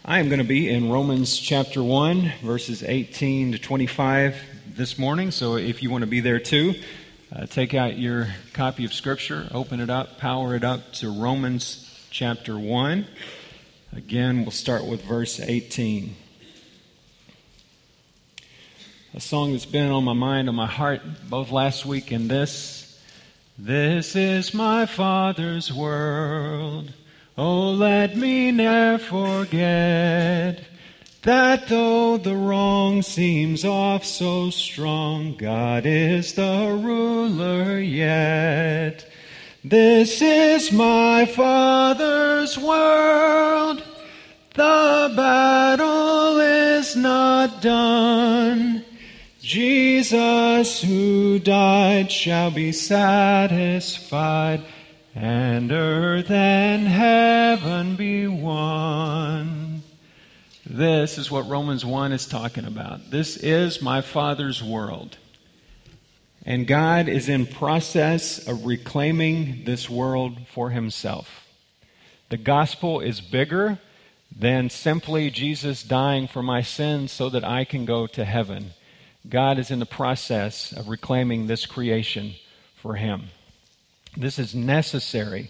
I am going to be in Romans chapter 1, verses 18 to 25 this morning. So if you want to be there too, take out your copy of Scripture, open it up, power it up to Romans chapter 1. Again, we'll start with verse 18. A song that's been on my mind, on my heart, both last week and this. This is my Father's world. Oh, let me ne'er forget that though the wrong seems oft so strong, God is the ruler yet. This is my Father's world. The battle is not done. Jesus who died shall be satisfied, and earth and heaven be one. This is what Romans 1 is talking about. This is my Father's world. And God is in process of reclaiming this world for Himself. The gospel is bigger than simply Jesus dying for my sins so that I can go to heaven. God is in the process of reclaiming this creation for Him. This is necessary.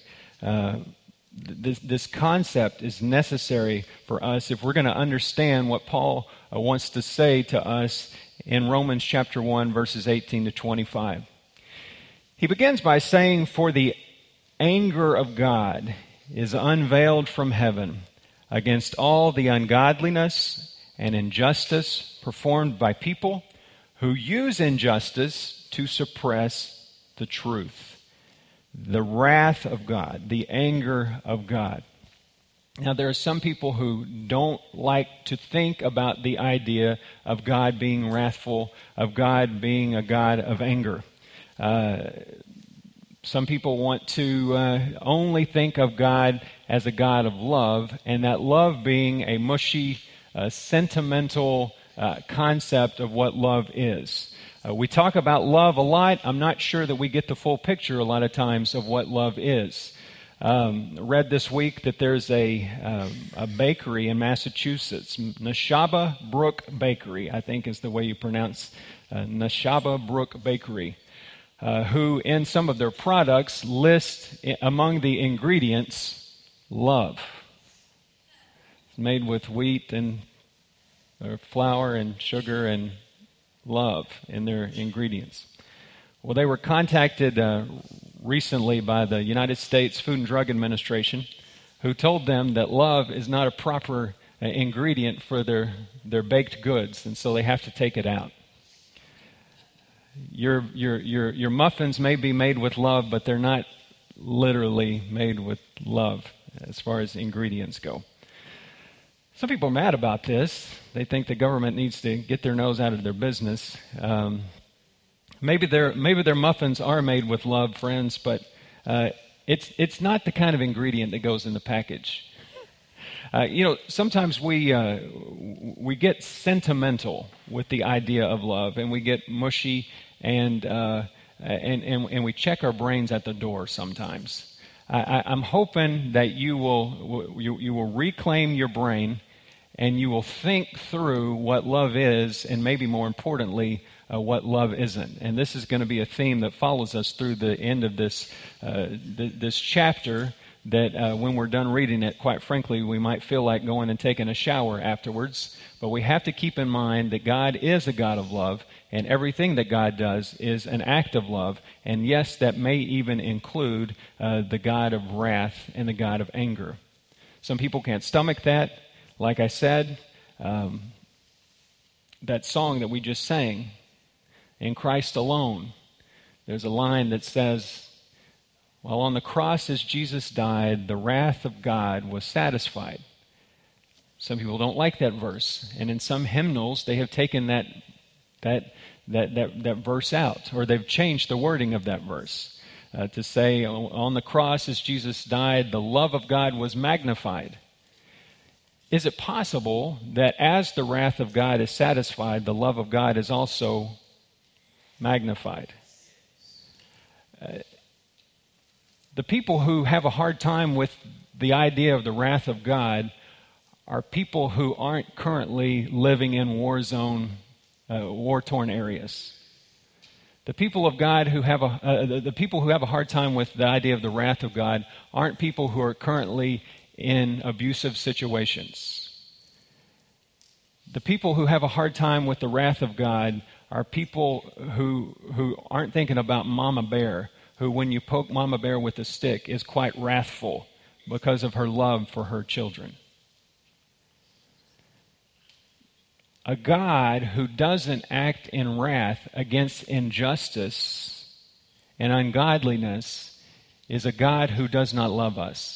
This concept is necessary for us if we're going to understand what Paul wants to say to us in Romans chapter 1, verses 18 to 25. He begins by saying, "For the anger of God is unveiled from heaven against all the ungodliness and injustice performed by people who use injustice to suppress the truth." The wrath of God, the anger of God. Now, there are some people who don't like to think about the idea of God being wrathful, of God being a God of anger. Some people want to only think of God as a God of love, and that love being a mushy, sentimental concept of what love is. We talk about love a lot. I'm not sure that we get the full picture a lot of times of what love is. Read this week that there's a bakery in Massachusetts, Nashaba Brook Bakery, I think is the way you pronounce Nashaba Brook Bakery, who in some of their products list among the ingredients love. It's made with wheat and flour and sugar and love in their ingredients. Well, they were contacted recently by the United States Food and Drug Administration, who told them that love is not a proper ingredient for their baked goods, and so they have to take it out. Your muffins may be made with love, but they're not literally made with love as far as ingredients go. Some people are mad about this. They think the government needs to get their nose out of their business. Maybe their muffins are made with love, friends, but it's not the kind of ingredient that goes in the package. Sometimes we get sentimental with the idea of love, and we get mushy, and we check our brains at the door sometimes. I'm hoping that you will reclaim your brain and you will think through what love is, and maybe more importantly, what love isn't. And this is going to be a theme that follows us through the end of this chapter, that when we're done reading it, quite frankly, we might feel like going and taking a shower afterwards. But we have to keep in mind that God is a God of love, and everything that God does is an act of love. And yes, that may even include the God of wrath and the God of anger. Some people can't stomach that. Like I said, that song that we just sang, "In Christ Alone," there's a line that says, "While on the cross as Jesus died, the wrath of God was satisfied." Some people don't like that verse, and in some hymnals they have taken that verse out, or they've changed the wording of that verse to say, "On the cross as Jesus died, the love of God was magnified." Is it possible that as the wrath of God is satisfied, the love of God is also magnified? The people who have a hard time with the idea of the wrath of God are people who aren't currently living in war-torn areas. The people of God who have the people who have a hard time with the idea of the wrath of God aren't people who are currently in abusive situations. The people who have a hard time with the wrath of God are people who aren't thinking about Mama Bear, who when you poke Mama Bear with a stick is quite wrathful because of her love for her children. A God who doesn't act in wrath against injustice and ungodliness is a God who does not love us.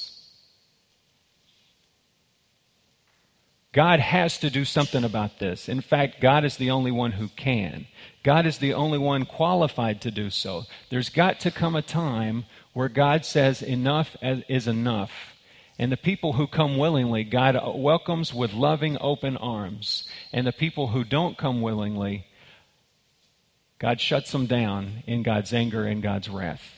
God has to do something about this. In fact, God is the only one who can. God is the only one qualified to do so. There's got to come a time where God says enough is enough. And the people who come willingly, God welcomes with loving, open arms. And the people who don't come willingly, God shuts them down in God's anger and God's wrath.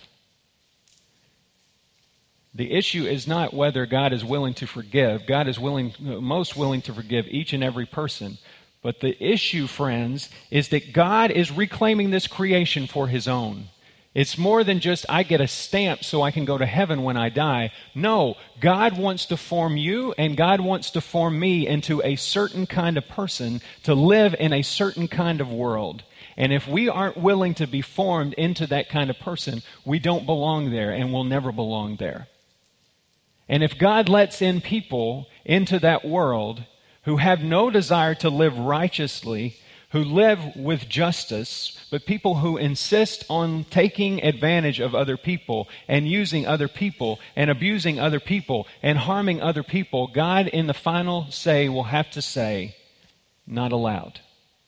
The issue is not whether God is willing to forgive. God is most willing to forgive each and every person. But the issue, friends, is that God is reclaiming this creation for His own. It's more than just, I get a stamp so I can go to heaven when I die. No, God wants to form you and God wants to form me into a certain kind of person to live in a certain kind of world. And if we aren't willing to be formed into that kind of person, we don't belong there and will never belong there. And if God lets in people into that world who have no desire to live righteously, who live with justice, but people who insist on taking advantage of other people and using other people and abusing other people and harming other people, God in the final say will have to say, not allowed.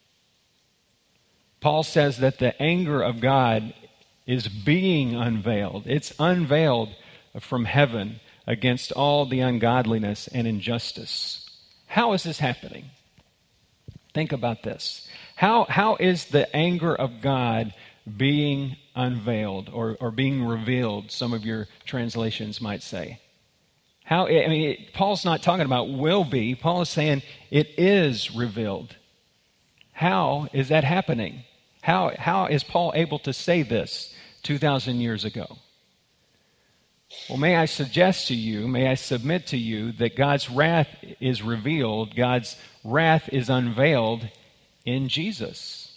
Paul says that the anger of God is being unveiled. It's unveiled from heaven against all the ungodliness and injustice. How is this happening? Think about this. How is the anger of God being unveiled or being revealed, some of your translations might say? Paul's not talking about will be. Paul is saying it is revealed. How is that happening? How is Paul able to say this 2,000 years ago? Well, may I submit to you that God's wrath is revealed, God's wrath is unveiled in Jesus.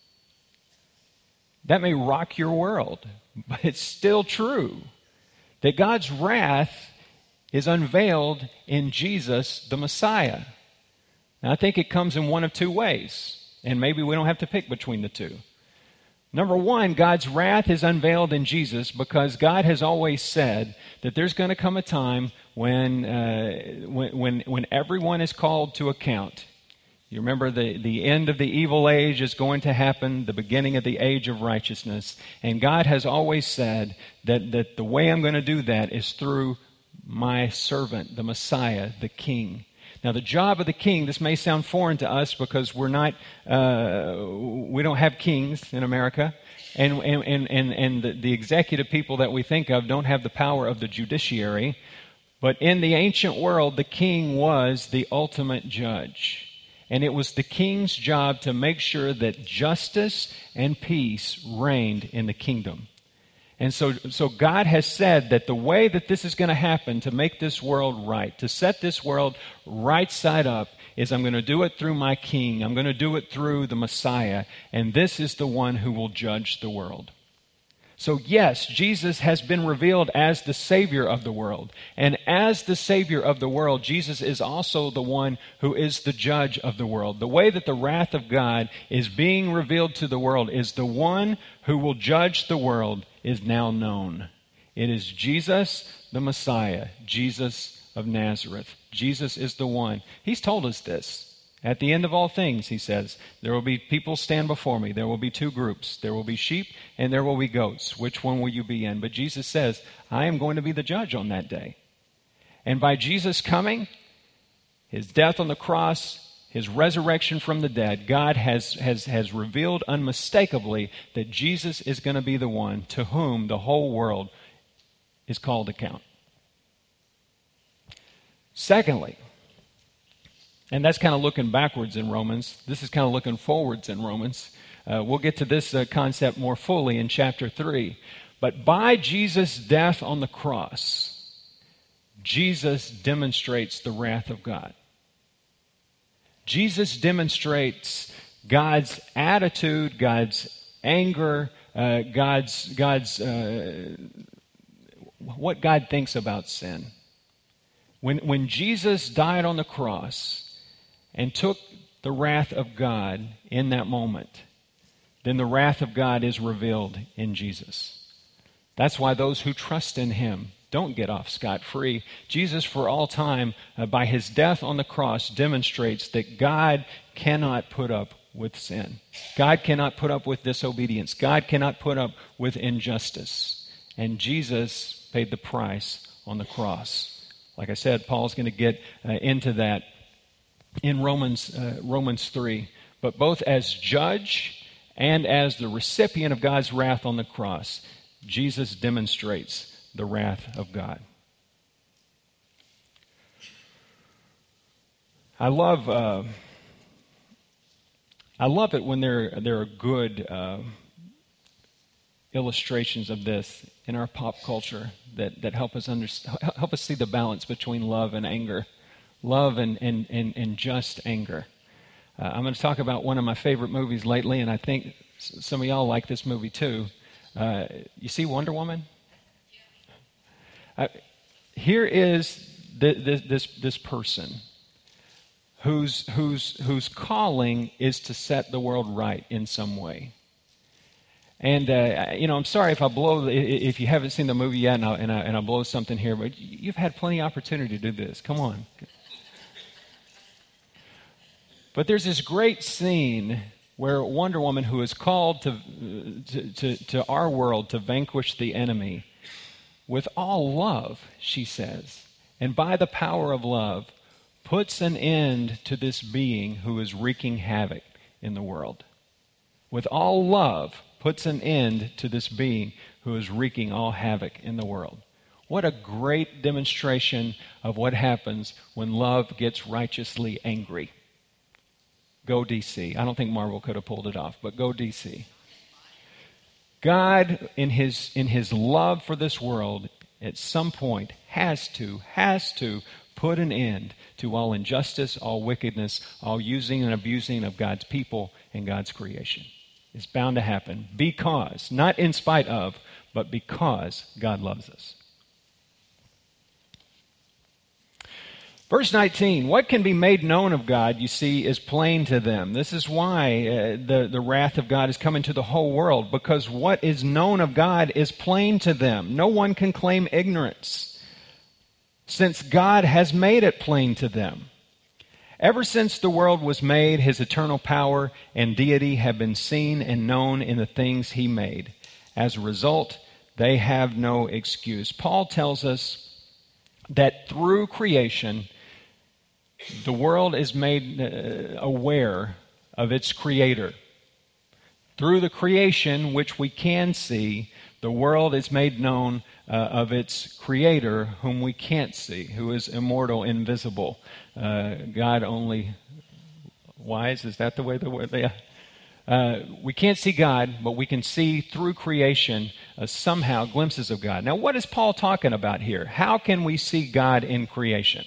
That may rock your world, but it's still true that God's wrath is unveiled in Jesus, the Messiah. Now, I think it comes in one of two ways, and maybe we don't have to pick between the two. Number one, God's wrath is unveiled in Jesus because God has always said that there's going to come a time when everyone is called to account. You remember the end of the evil age is going to happen, the beginning of the age of righteousness. And God has always said that the way I'm going to do that is through my servant, the Messiah, the King. Now, the job of the king, this may sound foreign to us because we don't have kings in America, and the executive people that we think of don't have the power of the judiciary. But in the ancient world, the king was the ultimate judge. And it was the king's job to make sure that justice and peace reigned in the kingdom. And so God has said that the way that this is going to happen to make this world right, to set this world right side up, is I'm going to do it through my king. I'm going to do it through the Messiah. And this is the one who will judge the world. So yes, Jesus has been revealed as the Savior of the world. And as the Savior of the world, Jesus is also the one who is the judge of the world. The way that the wrath of God is being revealed to the world is the one who will judge the world is now known. It is Jesus, the Messiah, Jesus of Nazareth. Jesus is the one. He's told us this. At the end of all things, he says, there will be people stand before me. There will be two groups. There will be sheep and there will be goats. Which one will you be in? But Jesus says, I am going to be the judge on that day. And by Jesus coming, his death on the cross, his resurrection from the dead, God has revealed unmistakably that Jesus is going to be the one to whom the whole world is called to account. Secondly, And that's kind of looking backwards in Romans. This is kind of looking forwards in Romans. We'll get to this concept more fully in chapter 3. But by Jesus' death on the cross, Jesus demonstrates the wrath of God. Jesus demonstrates God's attitude, God's anger, what God thinks about sin. When Jesus died on the cross and took the wrath of God in that moment, then the wrath of God is revealed in Jesus. That's why those who trust in him don't get off scot-free. Jesus, for all time, by his death on the cross, demonstrates that God cannot put up with sin. God cannot put up with disobedience. God cannot put up with injustice. And Jesus paid the price on the cross. Like I said, Paul's going to get into that in Romans 3. But both as judge and as the recipient of God's wrath on the cross, Jesus demonstrates the wrath of God. I love it when there are good illustrations of this in our pop culture that help us see the balance between love and anger, love and just anger. I'm going to talk about one of my favorite movies lately, and I think some of y'all like this movie too. You see Wonder Woman? Here is this person whose calling is to set the world right in some way. And I'm sorry if you haven't seen the movie yet, and I blow something here, but you've had plenty of opportunity to do this. Come on. But there's this great scene where Wonder Woman, who is called to our world to vanquish the enemy, with all love, she says, and by the power of love, puts an end to this being who is wreaking havoc in the world. With all love, puts an end to this being who is wreaking all havoc in the world. What a great demonstration of what happens when love gets righteously angry. Go DC. I don't think Marvel could have pulled it off, but go DC. God, in his love for this world, at some point has to put an end to all injustice, all wickedness, all using and abusing of God's people and God's creation. It's bound to happen because, not in spite of, but because God loves us. Verse 19, what can be made known of God, you see, is plain to them. This is why the wrath of God is coming to the whole world, because what is known of God is plain to them. No one can claim ignorance, since God has made it plain to them. Ever since the world was made, his eternal power and deity have been seen and known in the things he made. As a result, they have no excuse. Paul tells us that through creation, the world is made aware of its creator. Through the creation, which we can see, the world is made known of its creator, whom we can't see, who is immortal, invisible. God only wise, is that the way the word? Yeah. We can't see God, but we can see through creation somehow glimpses of God. Now, what is Paul talking about here? How can we see God in creation?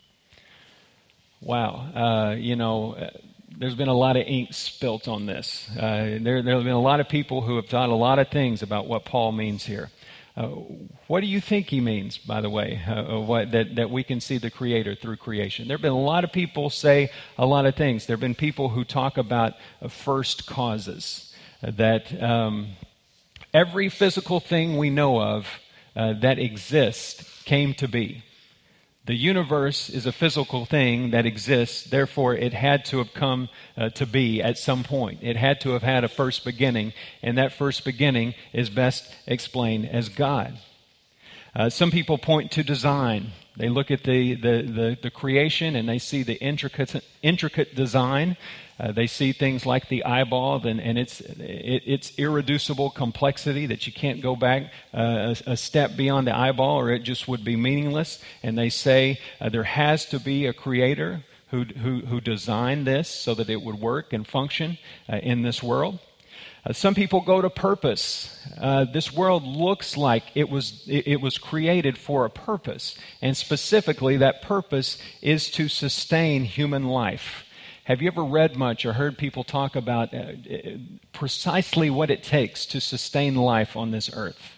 Wow. There's been a lot of ink spilt on this. There have been a lot of people who have thought a lot of things about what Paul means here. What do you think he means, by the way, that we can see the Creator through creation? There have been a lot of people say a lot of things. There have been people who talk about first causes, that every physical thing we know of that exists came to be. The universe is a physical thing that exists, therefore it had to have come to be at some point. It had to have had a first beginning, and that first beginning is best explained as God. Some people point to design. They look at the creation and they see the intricate design. They see things like the eyeball and its irreducible complexity that you can't go back a step beyond the eyeball or it just would be meaningless. And they say there has to be a creator who designed this so that it would work and function in this world. Some people go to purpose. This world looks like it was created for a purpose, and specifically that purpose is to sustain human life. Have you ever read much or heard people talk about precisely what it takes to sustain life on this earth?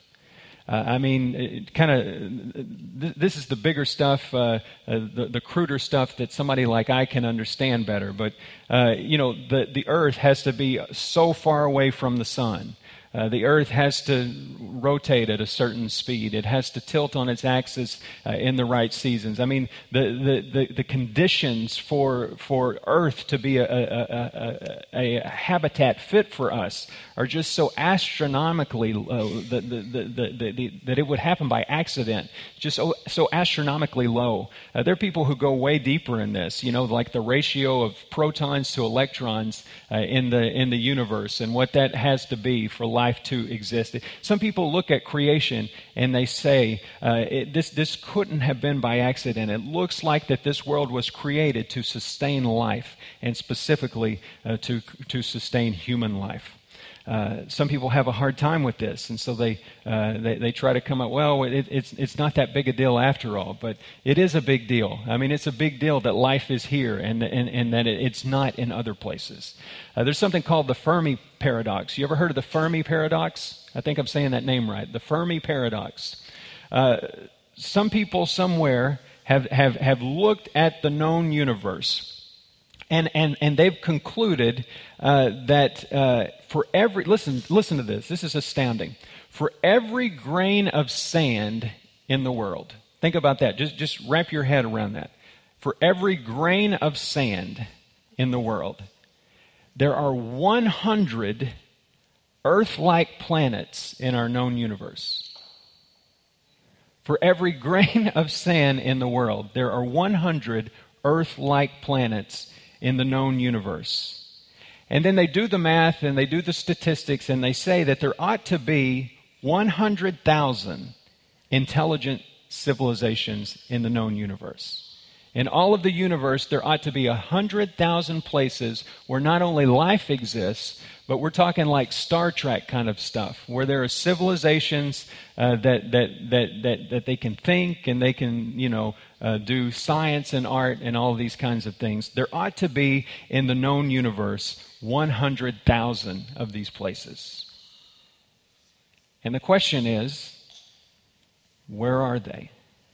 This is the bigger stuff, the cruder stuff that somebody like I can understand better. But, the earth has to be so far away from the sun. The earth has to rotate at a certain speed. It has to tilt on its axis in the right seasons. I mean, the conditions for earth to be a habitat fit for us are just so astronomically low that it would happen by accident. Just so astronomically low. There are people who go way deeper in this. Like the ratio of protons to electrons in the universe and what that has to be for life to exist. Some people look at creation and they say this couldn't have been by accident. It looks like that this world was created to sustain life, and specifically to sustain human life. Some people have a hard time with this, and so they try to come up, well, it's not that big a deal after all, but it is a big deal. I mean, it's a big deal that life is here and that it's not in other places. There's something called the Fermi paradox. You ever heard of the Fermi paradox? I think I'm saying that name right. The Fermi paradox. Some people somewhere have looked at the known universe. And they've concluded that for every, listen to this is astounding. For every grain of sand in the world, think about that, just wrap your head around that. For every grain of sand in the world, there are 100 Earth-like planets in our known universe. For every grain of sand in the world, there are 100 Earth-like planets in the known universe. And then they do the math and they do the statistics and they say that there ought to be 100,000 intelligent civilizations in the known universe. In all of the universe, there ought to be 100,000 places where not only life exists, but we're talking like Star Trek kind of stuff, where there are civilizations that they can think and they can, do science and art and all of these kinds of things. There ought to be in the known universe 100,000 of these places. And the question is, where are they?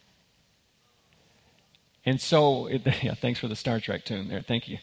And so, thanks for the Star Trek tune there. Thank you.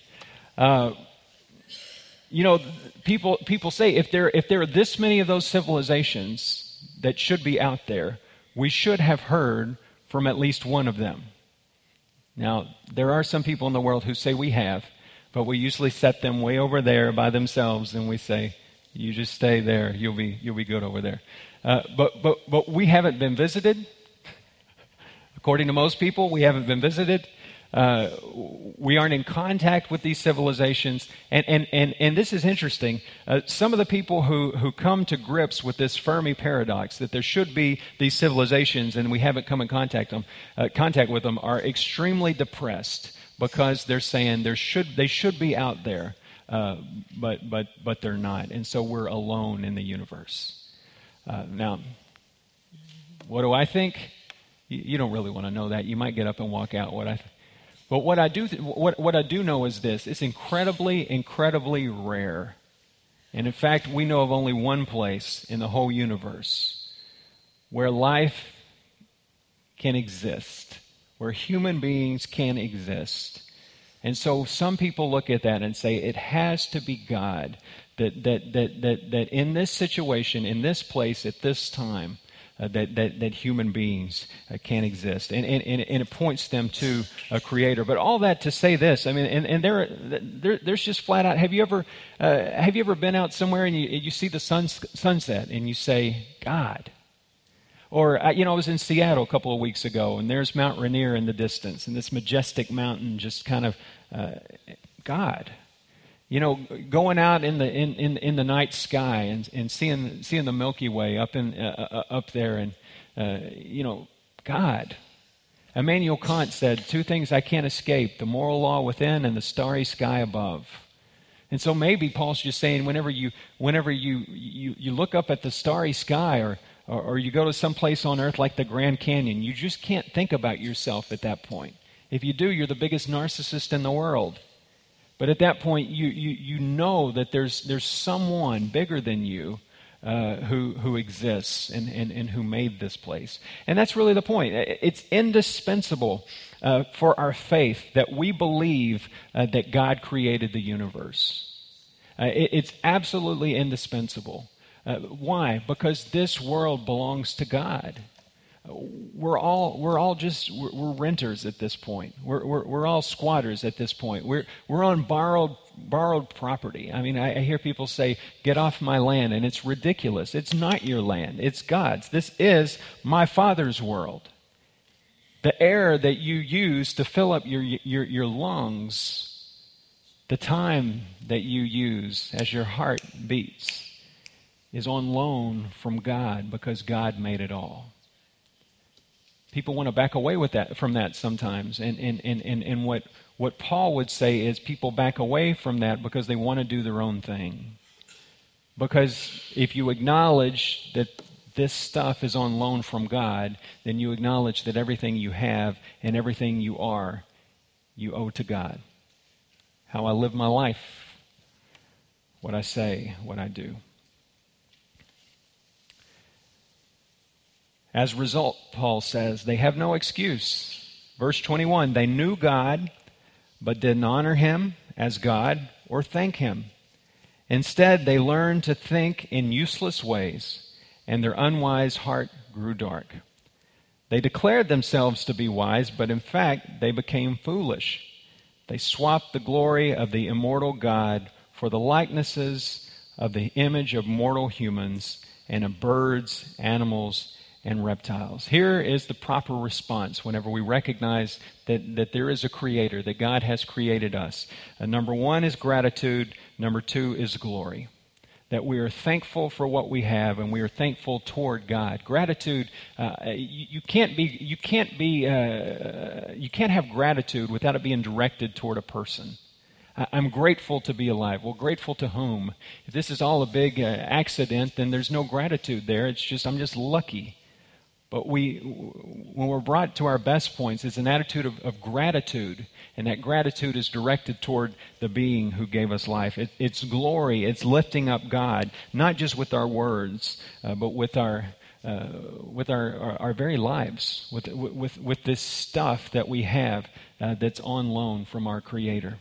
People say if there are this many of those civilizations that should be out there, we should have heard from at least one of them. Now, there are some people in the world who say we have, but we usually set them way over there by themselves, and we say, "You just stay there. You'll be good over there." But we haven't been visited. According to most people, we haven't been visited. We aren't in contact with these civilizations. And this is interesting. Some of the people who come to grips with this Fermi paradox, that there should be these civilizations and we haven't come in contact with them, are extremely depressed because they're saying they should be out there, but they're not. And so we're alone in the universe. Now, what do I think? You don't really want to know that. You might get up and walk out. But what I do know is this: it's incredibly, incredibly rare. And in fact, we know of only one place in the whole universe where life can exist, where human beings can exist. And so some people look at that and say it has to be God that in this situation, in this place, at this time, that human beings can exist, and it points them to a creator. But all that to say this, I mean, and there's just flat out. Have you ever been out somewhere and you see the sunset and you say, God? Or I was in Seattle a couple of weeks ago, and there's Mount Rainier in the distance, and this majestic mountain just kind of God. Going out in the night sky and seeing the Milky Way up there, and God. Immanuel Kant said, two things I can't escape, the moral law within and the starry sky above. And so maybe Paul's just saying whenever you look up at the starry sky or you go to some place on earth like the Grand Canyon, you just can't think about yourself at that point. If you do, you're the biggest narcissist in the world. But at that point, you know that there's someone bigger than you who exists and who made this place. And that's really the point. It's indispensable for our faith that we believe that God created the universe. It's absolutely indispensable. Why? Because this world belongs to God. We're renters at this point. We're all squatters at this point. We're on borrowed property. I mean, I hear people say, "Get off my land," and it's ridiculous. It's not your land. It's God's. This is my Father's world. The air that you use to fill up your lungs, the time that you use as your heart beats, is on loan from God because God made it all. People want to back away from that sometimes. And what Paul would say is people back away from that because they want to do their own thing. Because if you acknowledge that this stuff is on loan from God, then you acknowledge that everything you have and everything you are, you owe to God. How I live my life, what I say, what I do. As a result, Paul says, they have no excuse. Verse 21, they knew God, but didn't honor Him as God or thank Him. Instead, they learned to think in useless ways, and their unwise heart grew dark. They declared themselves to be wise, but in fact, they became foolish. They swapped the glory of the immortal God for the likenesses of the image of mortal humans and of birds, animals, and reptiles. Here is the proper response whenever we recognize that there is a creator, that God has created us. Number one is gratitude. Number two is glory. That we are thankful for what we have and we are thankful toward God. Gratitude, you can't have gratitude without it being directed toward a person. I'm grateful to be alive. Well, grateful to whom? If this is all a big accident, then there's no gratitude there. It's just, I'm just lucky. But when we're brought to our best points, it's an attitude of gratitude, and that gratitude is directed toward the being who gave us life. It's glory. It's lifting up God, not just with our words, but with our very lives, with this stuff that we have that's on loan from our Creator.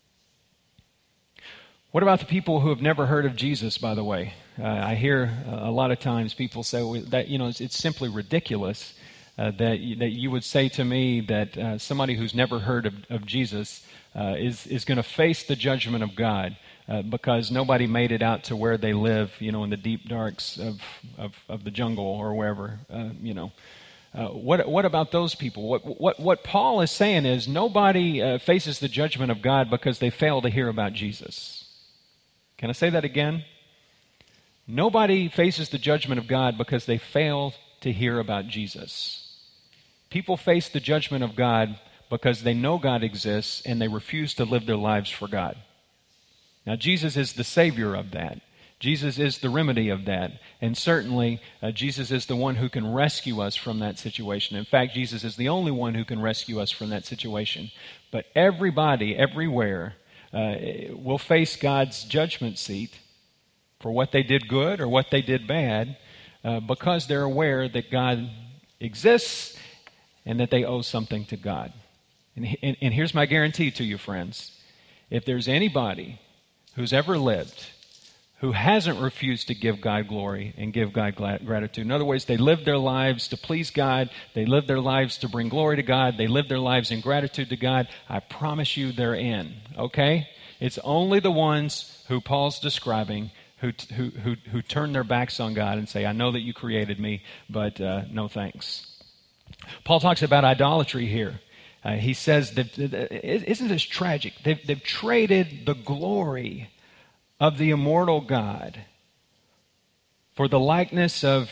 What about the people who have never heard of Jesus, by the way? I hear a lot of times people say that, it's simply ridiculous that you would say to me that somebody who's never heard of Jesus is going to face the judgment of God because nobody made it out to where they live, in the deep darks of the jungle or wherever, What about those people? What Paul is saying is nobody faces the judgment of God because they fail to hear about Jesus. Can I say that again? Nobody faces the judgment of God because they fail to hear about Jesus. People face the judgment of God because they know God exists and they refuse to live their lives for God. Now, Jesus is the Savior of that. Jesus is the remedy of that. And certainly, Jesus is the one who can rescue us from that situation. In fact, Jesus is the only one who can rescue us from that situation. But everybody, everywhere, will face God's judgment seat for what they did good or what they did bad because they're aware that God exists and that they owe something to God. And here's my guarantee to you, friends. If there's anybody who's ever lived who hasn't refused to give God glory and give God gratitude. In other words, they live their lives to please God. They live their lives to bring glory to God. They live their lives in gratitude to God. I promise you they're in, okay? It's only the ones who Paul's describing who turn their backs on God and say, I know that you created me, but no thanks. Paul talks about idolatry here. He says, isn't this tragic? They've traded the glory of the immortal God for the likeness of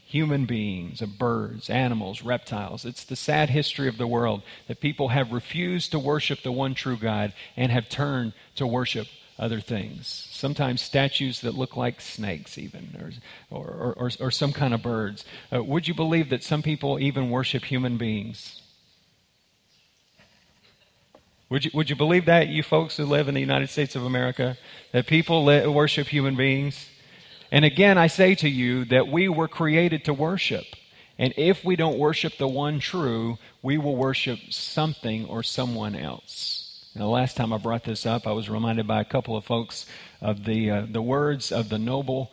human beings, of birds, animals, reptiles. It's the sad history of the world that people have refused to worship the one true God and have turned to worship other things. Sometimes statues that look like snakes even, or some kind of birds. Would you believe that some people even worship human beings? Would you believe that, you folks who live in the United States of America, that people worship human beings? And again, I say to you that we were created to worship. And if we don't worship the one true, we will worship something or someone else. Now, the last time I brought this up, I was reminded by a couple of folks of the words of the Nobel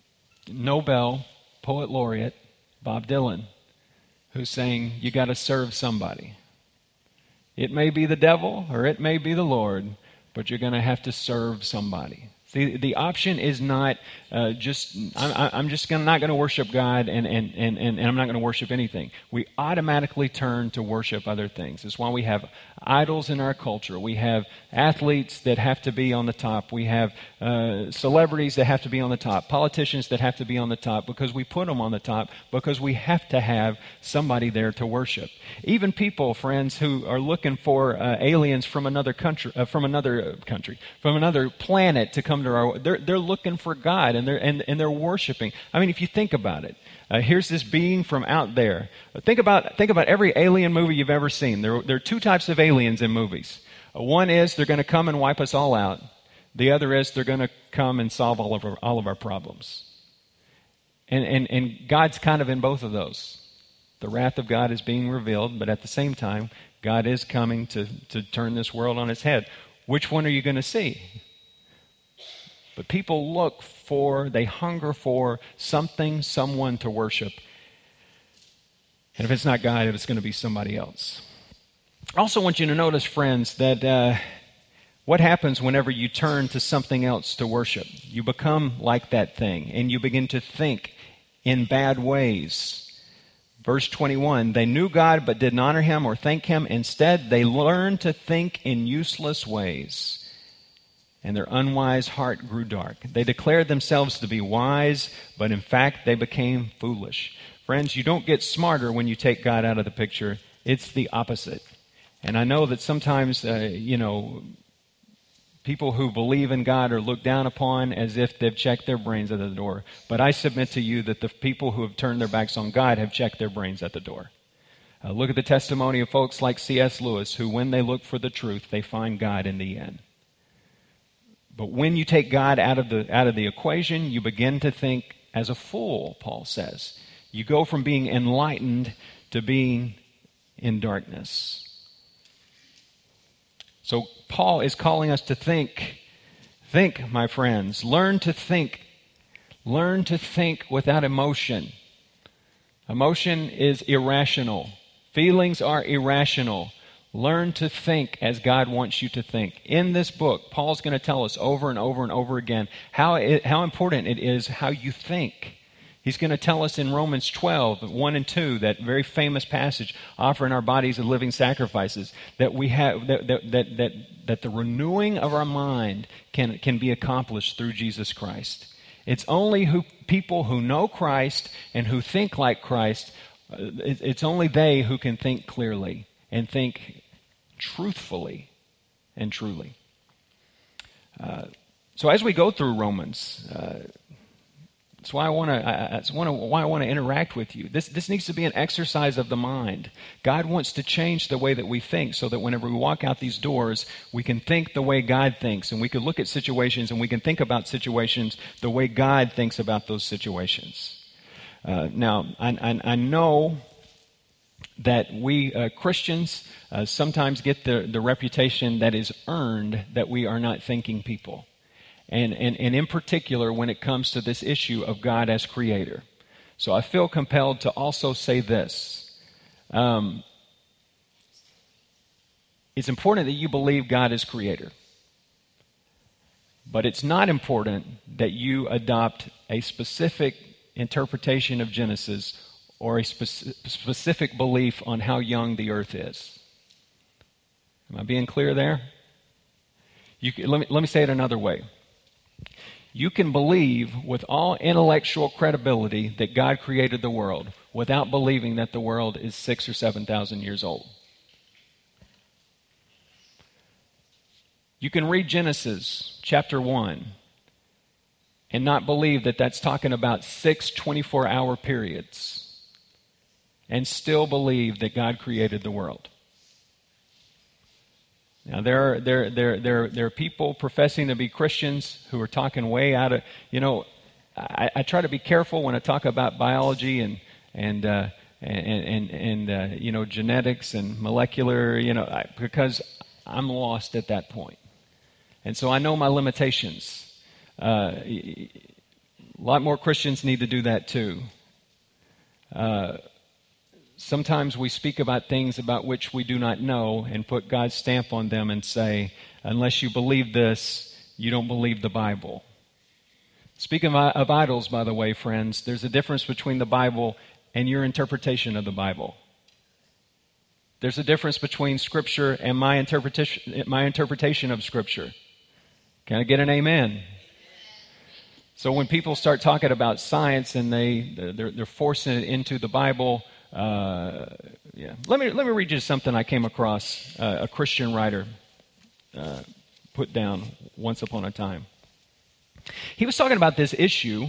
Poet Laureate, Bob Dylan, who's saying, you got to serve somebody. It may be the devil or it may be the Lord, but you're going to have to serve somebody. See, the option is not I'm not going to worship God and I'm not going to worship anything. We automatically turn to worship other things. That's why we have idols in our culture. We have athletes that have to be on the top. We have celebrities that have to be on the top. Politicians that have to be on the top because we put them on the top because we have to have somebody there to worship. Even people, friends, who are looking for aliens from another country, from another planet to come to our, they're looking for God and they're worshiping. I mean, if you think about it, here's this being from out there. Think about every alien movie you've ever seen. There are two types of aliens in movies. One is they're going to come and wipe us all out. The other is they're going to come and solve all of our problems. And God's kind of in both of those. The wrath of God is being revealed, but at the same time, God is coming to turn this world on its head. Which one are you going to see? But people they hunger for something, someone to worship. And if it's not God, it's going to be somebody else. I also want you to notice, friends, that what happens whenever you turn to something else to worship? You become like that thing, and you begin to think in bad ways. Verse 21, they knew God but didn't honor him or thank him. Instead, they learned to think in useless ways. And their unwise heart grew dark. They declared themselves to be wise, but in fact they became foolish. Friends, you don't get smarter when you take God out of the picture. It's the opposite. And I know that sometimes, people who believe in God are looked down upon as if they've checked their brains at the door. But I submit to you that the people who have turned their backs on God have checked their brains at the door. Look at the testimony of folks like C.S. Lewis, who when they look for the truth, they find God in the end. But when you take God out of the equation, you begin to think as a fool, Paul says. You go from being enlightened to being in darkness. So Paul is calling us to think. Think, my friends. Learn to think. Learn to think without emotion. Emotion is irrational. Feelings are irrational. Learn to think as God wants you to think. In this book, Paul's going to tell us over and over and over again how important it is how you think. He's going to tell us in Romans 12, 1 and 2, that very famous passage, offering our bodies as living sacrifices, that we have that the renewing of our mind can be accomplished through Jesus Christ. It's only people who know Christ and who think like Christ, it's only they who can think clearly and think truthfully and truly. So as we go through Romans, that's why I want to interact with you. This needs to be an exercise of the mind. God wants to change the way that we think so that whenever we walk out these doors, we can think the way God thinks, and we can look at situations and we can think about situations the way God thinks about those situations. Now, I know that we Christians sometimes get the reputation that is earned that we are not thinking people. And in particular, when it comes to this issue of God as creator. So I feel compelled to also say this. It's important that you believe God is creator. But it's not important that you adopt a specific interpretation of Genesis or a specific belief on how young the earth is. Am I being clear there? Let me say it another way. You can believe with all intellectual credibility that God created the world without believing that the world is 6,000 or 7,000 years old. You can read Genesis chapter 1 and not believe that that's talking about 6 24-hour periods and still believe that God created the world. Now, there are people professing to be Christians who are talking way out of, I try to be careful when I talk about biology and genetics and molecular, because I'm lost at that point. And so I know my limitations. A lot more Christians need to do that too. Sometimes we speak about things about which we do not know and put God's stamp on them and say, unless you believe this, you don't believe the Bible. Speaking of idols, by the way, friends, there's a difference between the Bible and your interpretation of the Bible. There's a difference between Scripture and my interpretation of Scripture. Can I get an amen? So when people start talking about science and they're forcing it into the Bible, Let me read you something I came across a Christian writer put down once upon a time. He was talking about this issue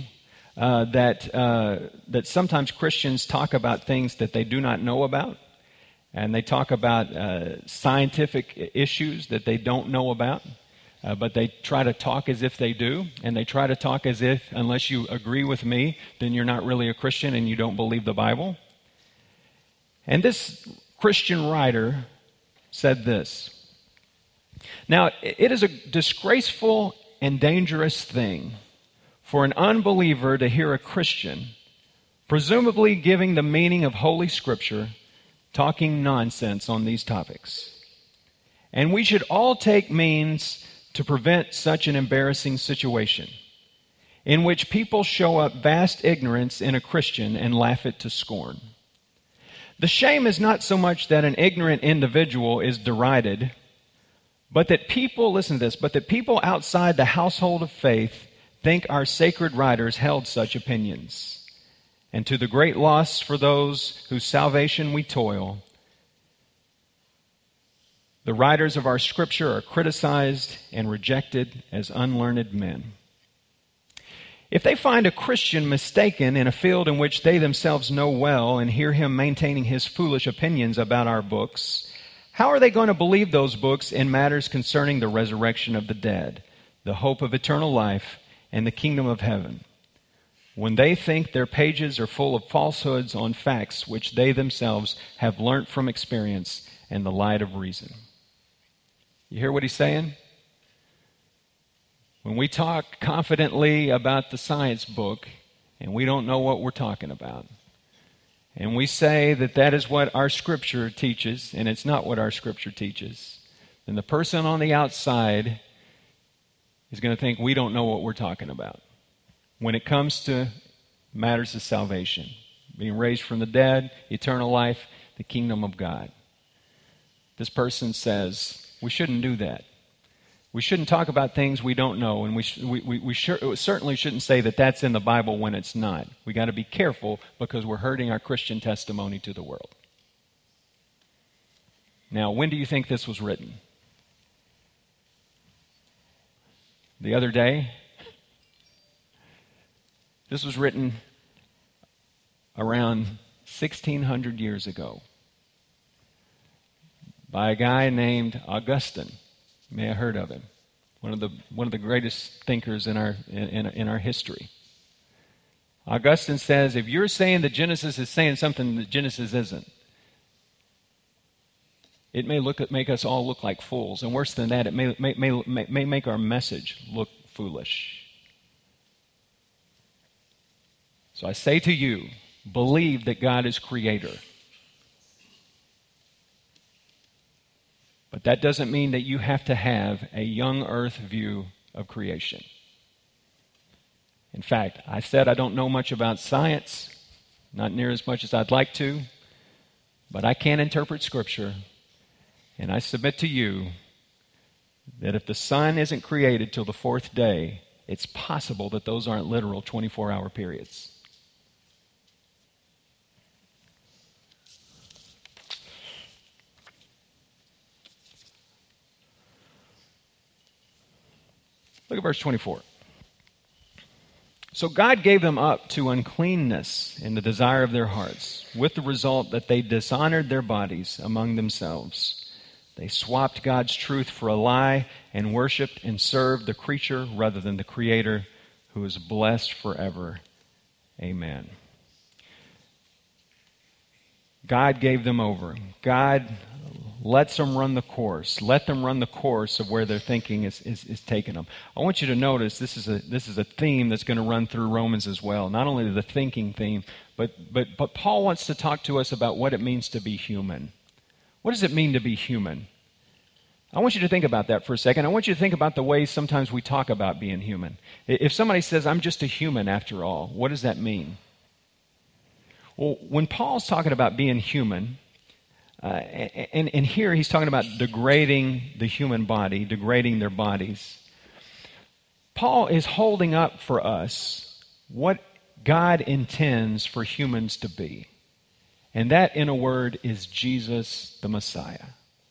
that sometimes Christians talk about things that they do not know about, and they talk about scientific issues that they don't know about. But they try to talk as if they do, and they try to talk as if, unless you agree with me, then you're not really a Christian and you don't believe the Bible. And this Christian writer said this: "Now, it is a disgraceful and dangerous thing for an unbeliever to hear a Christian, presumably giving the meaning of Holy Scripture, talking nonsense on these topics. And we should all take means to prevent such an embarrassing situation in which people show up vast ignorance in a Christian and laugh it to scorn. The shame is not so much that an ignorant individual is derided, but that people, listen to this, but that people outside the household of faith think our sacred writers held such opinions. And to the great loss for those whose salvation we toil, the writers of our Scripture are criticized and rejected as unlearned men. If they find a Christian mistaken in a field in which they themselves know well and hear him maintaining his foolish opinions about our books, how are they going to believe those books in matters concerning the resurrection of the dead, the hope of eternal life, and the kingdom of heaven, when they think their pages are full of falsehoods on facts which they themselves have learnt from experience and the light of reason?" You hear what he's saying? When we talk confidently about the science book and we don't know what we're talking about, and we say that that is what our Scripture teaches and it's not what our Scripture teaches, then the person on the outside is going to think we don't know what we're talking about when it comes to matters of salvation, being raised from the dead, eternal life, the kingdom of God. This person says we shouldn't do that. We shouldn't talk about things we don't know, and we certainly shouldn't say that that's in the Bible when it's not. We got to be careful because we're hurting our Christian testimony to the world. Now, when do you think this was written? The other day? This was written around 1,600 years ago by a guy named Augustine. You may have heard of him. One of the greatest thinkers in our history. Augustine says, if you're saying that Genesis is saying something that Genesis isn't, it may make us all look like fools, and worse than that, it may make our message look foolish. So I say to you, believe that God is creator. But that doesn't mean that you have to have a young earth view of creation. In fact, I said I don't know much about science, not near as much as I'd like to, but I can interpret Scripture, and I submit to you that if the sun isn't created till the fourth day, it's possible that those aren't literal 24-hour periods. Look at verse 24. So God gave them up to uncleanness in the desire of their hearts, with the result that they dishonored their bodies among themselves. They swapped God's truth for a lie and worshiped and served the creature rather than the Creator, who is blessed forever. Amen. God gave them over. God lets them run the course. Let them run the course of where their thinking is taking them. I want you to notice this is a theme that's going to run through Romans as well. Not only the thinking theme, but Paul wants to talk to us about what it means to be human. What does it mean to be human? I want you to think about that for a second. I want you to think about the ways sometimes we talk about being human. If somebody says, I'm just a human after all, what does that mean? Well, when Paul's talking about being human, and here he's talking about degrading the human body, degrading their bodies. Paul is holding up for us what God intends for humans to be. And that, in a word, is Jesus the Messiah.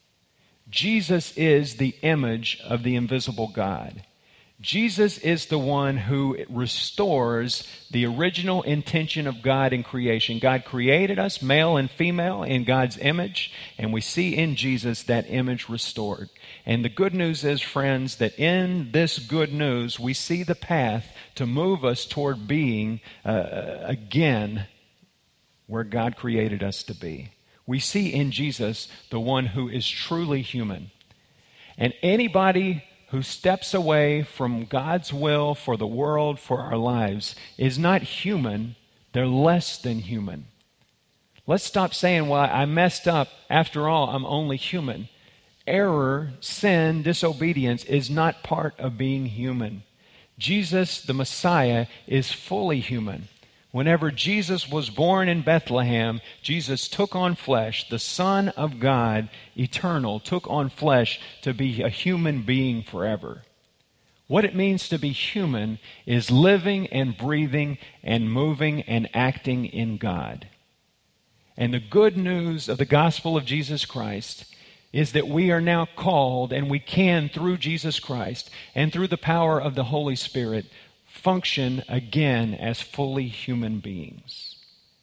Jesus is the image of the invisible God. Jesus is the one who restores the original intention of God in creation. God created us, male and female, in God's image, and we see in Jesus that image restored. And the good news is, friends, that in this good news, we see the path to move us toward being, again, where God created us to be. We see in Jesus the one who is truly human. And anybody who steps away from God's will for the world, for our lives, is not human, they're less than human. Let's stop saying, well, I messed up. After all, I'm only human. Error, sin, disobedience is not part of being human. Jesus, the Messiah, is fully human. Whenever Jesus was born in Bethlehem, Jesus took on flesh. The Son of God, eternal, took on flesh to be a human being forever. What it means to be human is living and breathing and moving and acting in God. And the good news of the gospel of Jesus Christ is that we are now called, and we can, through Jesus Christ and through the power of the Holy Spirit, function again as fully human beings.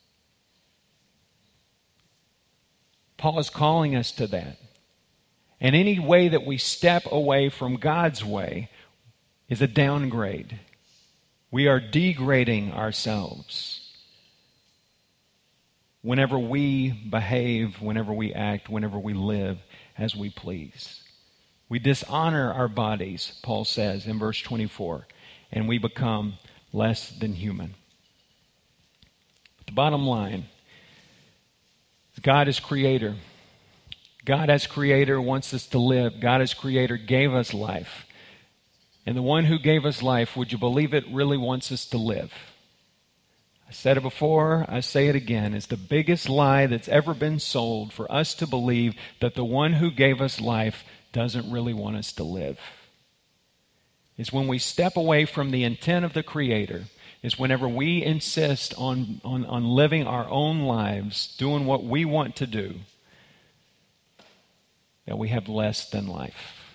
Paul is calling us to that. And any way that we step away from God's way is a downgrade. We are degrading ourselves whenever we behave, whenever we act, whenever we live as we please. We dishonor our bodies, Paul says in verse 24. And we become less than human. The bottom line, God is creator. God as creator wants us to live. God as creator gave us life. And the one who gave us life, would you believe it, really wants us to live. I said it before, I say it again. It's the biggest lie that's ever been sold for us to believe that the one who gave us life doesn't really want us to live. It's when we step away from the intent of the Creator. It's whenever we insist on living our own lives, doing what we want to do, that we have less than life.